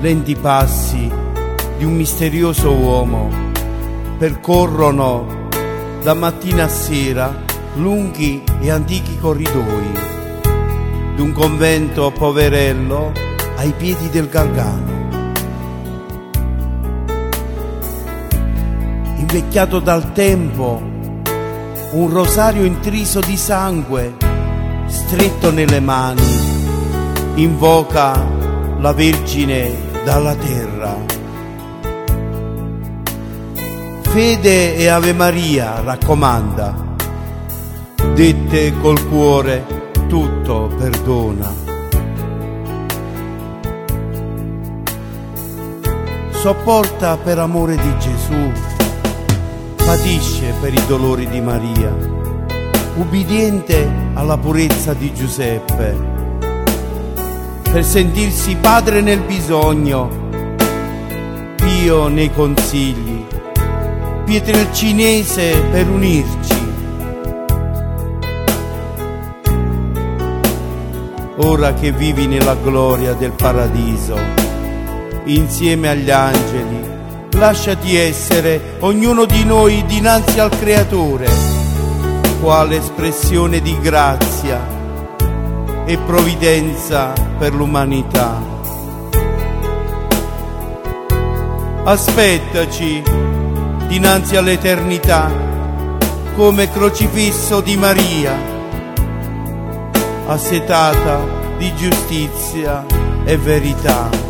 lenti passi di un misterioso uomo percorrono da mattina a sera lunghi e antichi corridoi d'un convento poverello ai piedi del Gargano. Invecchiato dal tempo, un rosario intriso di sangue, stretto nelle mani, invoca la Vergine dalla terra. Fede e Ave Maria raccomanda, dette col cuore tutto perdona. Sopporta per amore di Gesù, patisce per i dolori di Maria, ubbidiente alla purezza di Giuseppe, per sentirsi padre nel bisogno, pio nei consigli, pietrelcinese per unirci. Ora che vivi nella gloria del paradiso, insieme agli angeli, lasciati essere ognuno di noi dinanzi al Creatore, quale espressione di grazia e provvidenza per l'umanità. Aspettaci dinanzi all'eternità come crocifisso di Maria, assetata di giustizia e verità.